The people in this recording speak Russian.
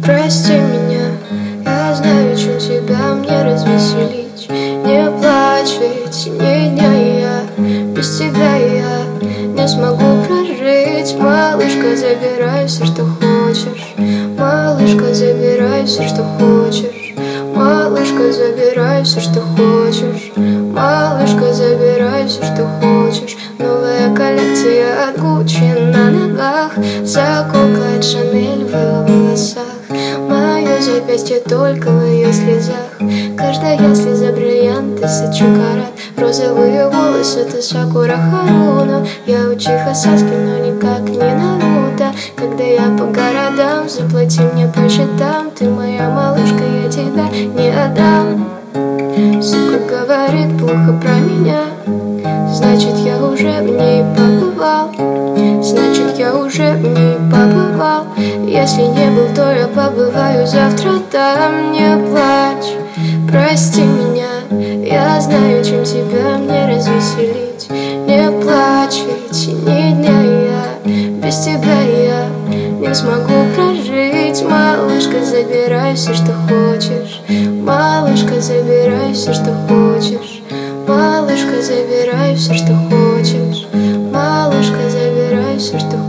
Прости меня, я знаю, чем тебя мне развеселить. Не плачь, ведь ни дня я без тебя я не смогу прожить. Малышка, забирай все, что хочешь. Малышка, забирай все, что хочешь. Малышка, забирай все, что хочешь. Малышка, забирай все, что хочешь. Новая коллекция от Гуччи на ногах, заколка от Шанель в ее волосах. Мое запястье только в ее слезах. Каждая слеза бриллианты, сычу карат. Розовые волосы, ты Сакура Харуно. Я учиха Саски, но никак не Наруто. Когда я по городам, заплати мне по счетам. Ты моя малышка, я тебя не отдам. Сука говорит плохо про меня, значит, я уже в ней побывал. Значит, я уже в ней побывал. Если не был, то я побываю завтра там. Не плачь, прости меня, я знаю, чем тебя мне развеселить. Не плачь, ведь ни дня я без тебя я не смогу прожить. Малышка, забирай все, что хочешь. Малышка, забирай все, что хочешь. Малышка, забирай все, что хочешь. Малышка, забирай все, что хочешь.